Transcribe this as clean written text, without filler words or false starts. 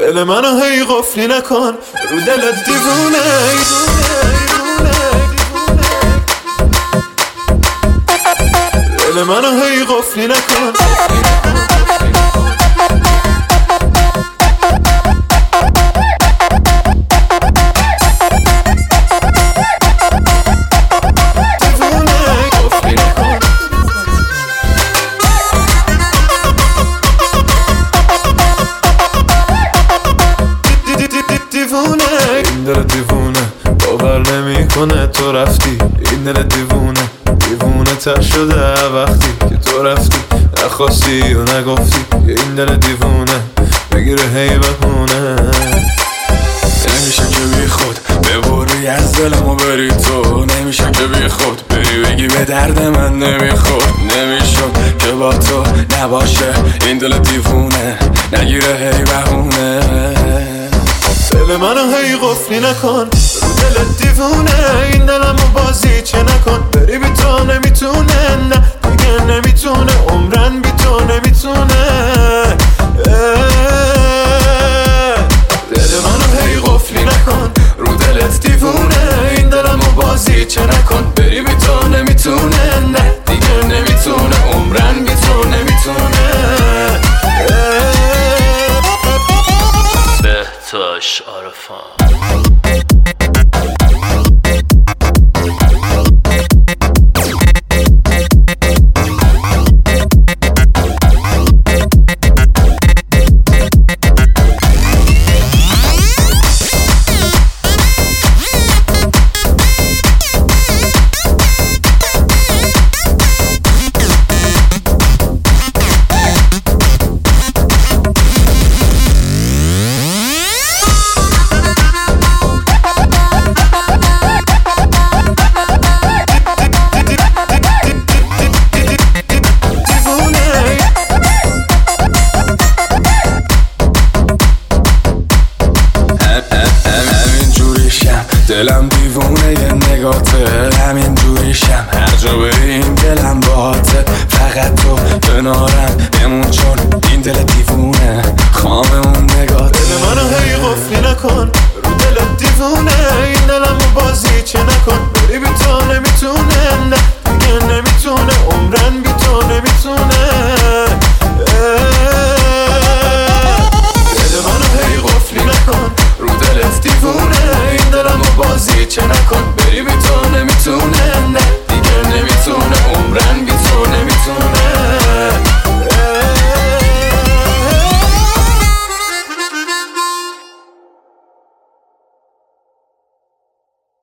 دل منو هی قفلی نکن، رو دلت دیوونه. دل منو هی قفلی نکن. این دل دیوونه باور نمیکنه تو رفتی. این دل دیوونه دیوونه تر شده وقتی که تو رفتی، نخواستی و نگفتی. این دل دیوونه بگیره هی بهونه. نمیشه که بی خود ببری از دلمو بری تو، نمیشه که بی خود بری بگی به درد من نمیخور. نمیشد که با تو نباشه این دل دیوونه، نگیره هی بهونه. دل منو هی قفلی نکن، رو دلت دیوونه. این دلمو بازی چه نکن، بری بی تو نمیتونه، نه دیگه نمیتونه، عمرن بی تو نمیتونه. دل منو هی قفلی نکن، رو دلت دیوونه. این دلمو بازی چه نکن، بری بی تو نمیتونه، نه دیگه نمیتونه، عمرن بی تو نمیتونه. بهتاش عرفان.